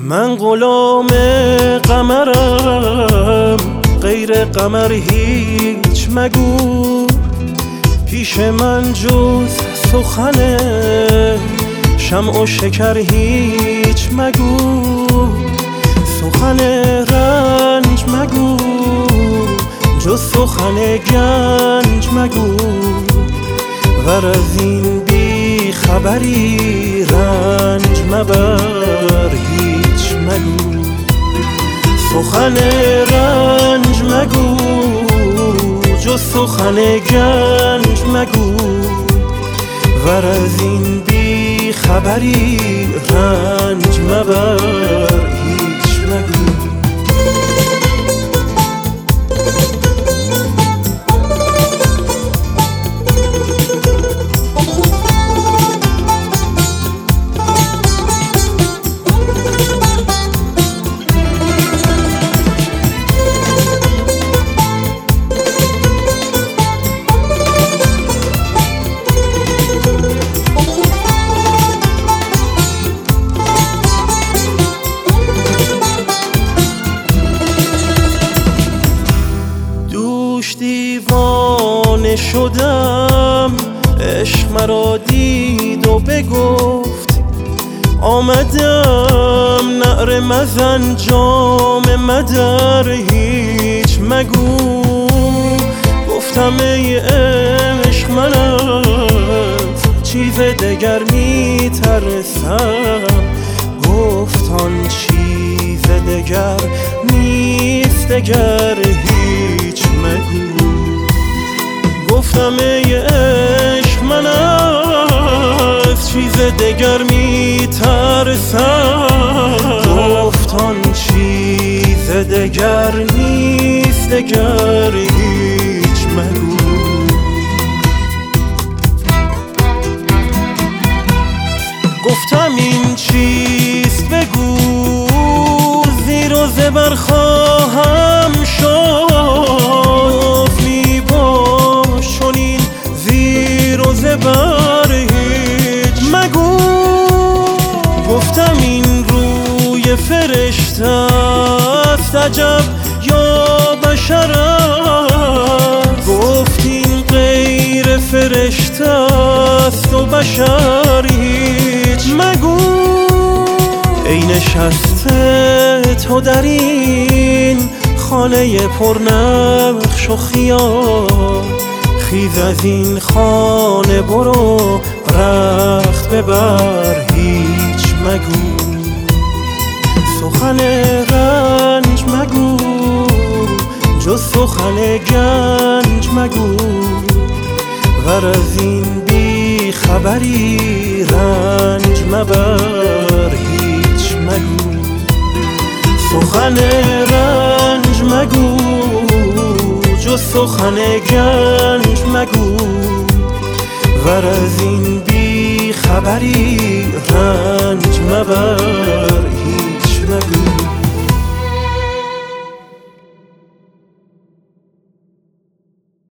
من غلام قمرم، غیر قمر هیچ مگو. پیش من جز سخن شمع و شکر هیچ مگو. سخن رنج مگو، جز سخن گنج مگو. ور از این بی خبری رنج مبر هیچ مگو. سخن رنج مگو، جز سخن گنج مگو. ور از این بی خبری رنج مبر هیچ مگو. دیوانه شدم، عشق مرا دید و بگفت. آمدم نعره مزن جام مدر هیچ مگو. گفتم ای عشق من از چیز دگر می ترسم. گفت آن چیز دگر نیست دگر هیچ مگو. گفتم ای عشق من از چیز دگر می ترسم. گفت آن چیز دگر نیست دگر هیچ مگو. گفتم این چیست بگو، زیر و زبر خواهم شد. می باش چنین زیر و زبر هیچ مگو. گفتم این روی فرشته است عجب یا بشر است. گفت این غیر فرشته است و بشر هیچ مگو. ای نشسته تو در این خانه پرنقش و خیال، خیز از این خانه برو رخت ببر هیچ مگو. سخن رنج مگو، جز سخن گنج مگو. ور از این بی خبری رنج مبر هیچ مگو. سخن رنج مگو، جز سخن گنج مگو. ور از این بی خبری رنج مبر